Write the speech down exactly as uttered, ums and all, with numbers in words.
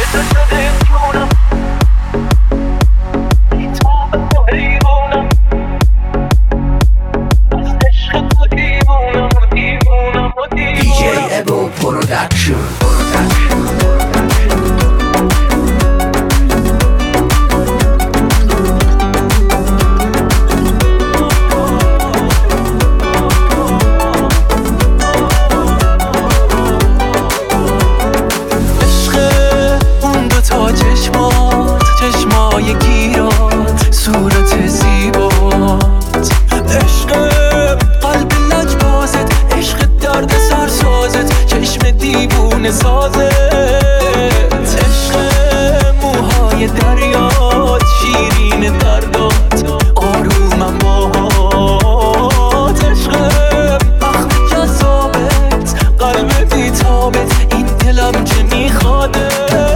تو شده جونم بیتابم و حیرونم از عشق تو دیوونم و دیوونم و دیوونم دی جی ابو پرودکشن چشمای گیرات صورت زیبات عشق قلب لجبازت عشق درد سرسازت چشم دیوونه سازت عشق موهای دریات شیرین دردات آرومم باهات عشق بخت جذابت قلب بیتابت این دلم که میخواده